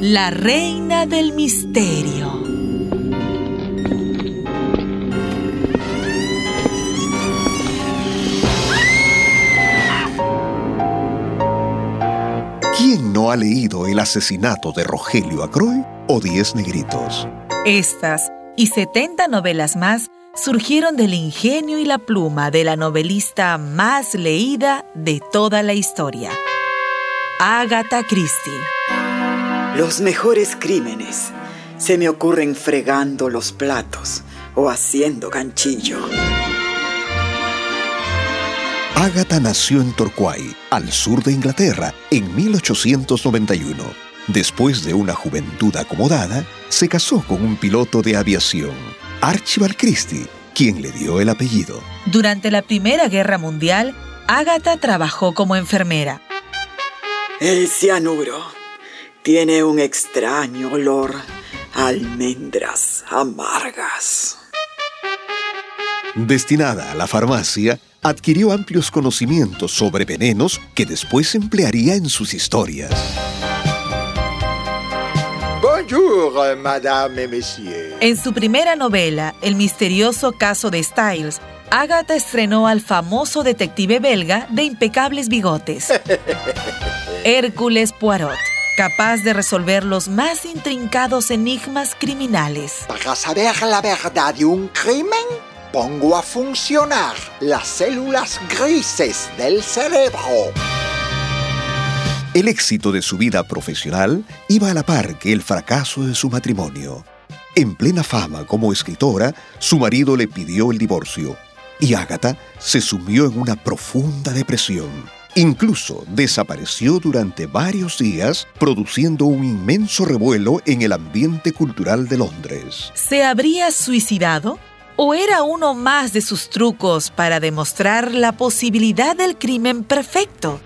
La reina del misterio. ¿Quién no ha leído El asesinato de Rogelio Acroy o 10 negritos? Estas y 70 novelas más surgieron del ingenio y la pluma de la novelista más leída de toda la historia, Agatha Christie. Los mejores crímenes se me ocurren fregando los platos o haciendo ganchillo. Agatha nació en Torquay, al sur de Inglaterra, en 1891. Después de una juventud acomodada, se casó con un piloto de aviación, Archibald Christie, quien le dio el apellido. Durante la Primera Guerra Mundial, Agatha trabajó como enfermera. El cianuro tiene un extraño olor a almendras amargas. Destinada a la farmacia, adquirió amplios conocimientos sobre venenos que después emplearía en sus historias. Bonjour, madame et monsieur. En su primera novela, El misterioso caso de Styles, Agatha estrenó al famoso detective belga de impecables bigotes, Hércules Poirot, capaz de resolver los más intrincados enigmas criminales. Para saber la verdad de un crimen, pongo a funcionar las células grises del cerebro. El éxito de su vida profesional iba a la par que el fracaso de su matrimonio. En plena fama como escritora, su marido le pidió el divorcio y Agatha se sumió en una profunda depresión. Incluso desapareció durante varios días, produciendo un inmenso revuelo en el ambiente cultural de Londres. ¿Se habría suicidado? ¿O era uno más de sus trucos para demostrar la posibilidad del crimen perfecto?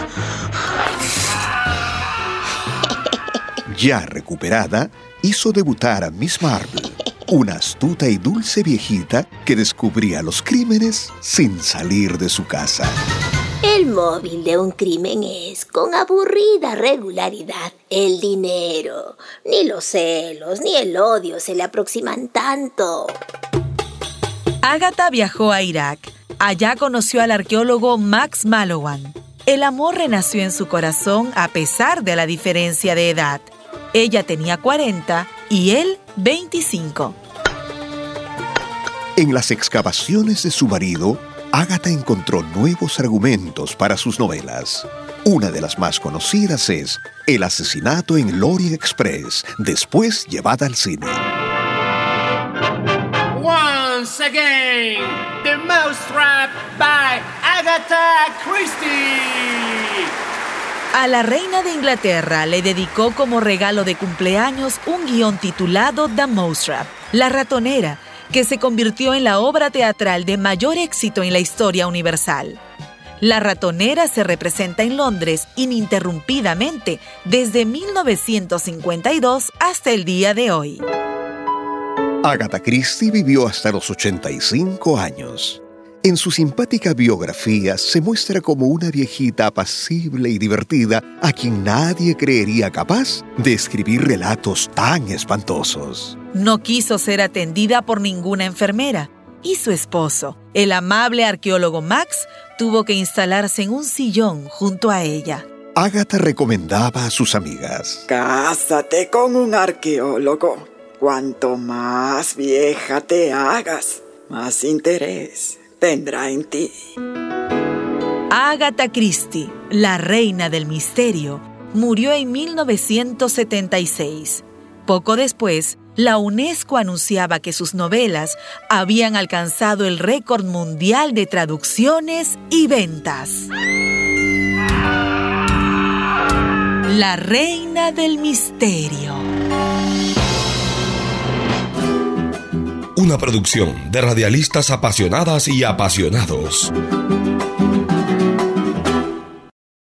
Ya recuperada, hizo debutar a Miss Marple, una astuta y dulce viejita que descubría los crímenes sin salir de su casa. El móvil de un crimen es, con aburrida regularidad, el dinero. Ni los celos ni el odio se le aproximan tanto. Agatha viajó a Irak. Allá conoció al arqueólogo Max Mallowan. El amor renació en su corazón a pesar de la diferencia de edad. Ella tenía 40 y él 25. En las excavaciones de su marido, Agatha encontró nuevos argumentos para sus novelas. Una de las más conocidas es El asesinato en Lorient Express, después llevada al cine. Once again, The Mousetrap by Agatha Christie. A la reina de Inglaterra le dedicó como regalo de cumpleaños un guión titulado The Mousetrap, La ratonera, que se convirtió en la obra teatral de mayor éxito en la historia universal. La ratonera se representa en Londres ininterrumpidamente desde 1952 hasta el día de hoy. Agatha Christie vivió hasta los 85 años. En su simpática biografía se muestra como una viejita apacible y divertida a quien nadie creería capaz de escribir relatos tan espantosos. No quiso ser atendida por ninguna enfermera y su esposo, el amable arqueólogo Max, tuvo que instalarse en un sillón junto a ella. Agatha recomendaba a sus amigas: Cásate con un arqueólogo. Cuanto más vieja te hagas, más interés tendrá en ti. Agatha Christie, la reina del misterio, murió en 1976. Poco después, la UNESCO anunciaba que sus novelas habían alcanzado el récord mundial de traducciones y ventas. La reina del misterio. Una producción de radialistas apasionadas y apasionados.